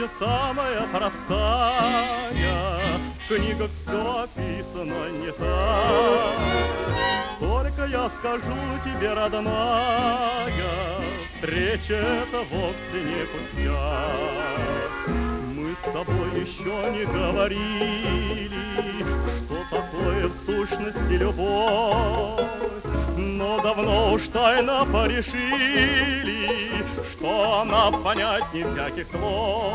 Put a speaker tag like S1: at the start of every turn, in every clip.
S1: встреча самая простая, в книгах все описано не так. Только я скажу тебе, родная, встреча это вовсе не пустяк. Мы с тобой еще не говорили, что такое в сущности любовь, но давно уж тайно порешили, что она понять не всяких слов.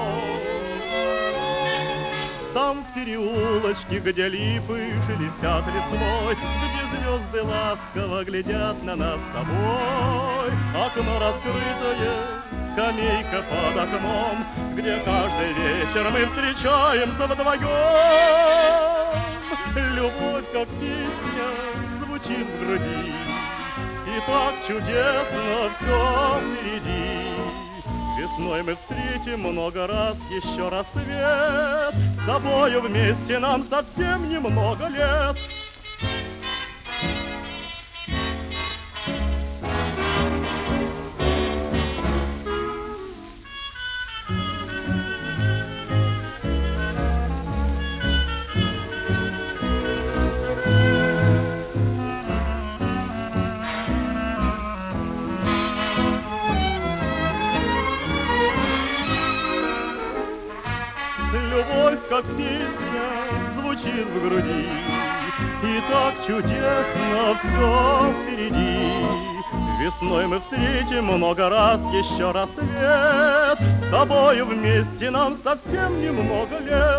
S1: Там в переулочке, где липы шелестят листвой, где звезды ласково глядят на нас с тобой, окно раскрытое, скамейка под окном, где каждый вечер мы встречаемся вдвоем. Любовь, как песня, звучит в груди, и так чудесно все впереди. Весной мы встретим много раз еще рассвет, с тобою вместе нам совсем немного лет. Любовь, как песня, звучит в груди, и так чудесно все впереди. Весной мы встретим много раз еще рассвет, с тобою вместе нам совсем немного лет.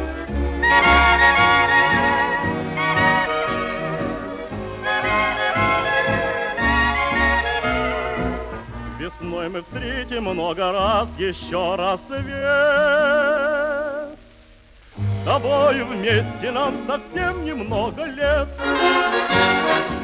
S1: Весной мы встретим много раз еще рассвет, с тобою вместе нам совсем немного лет.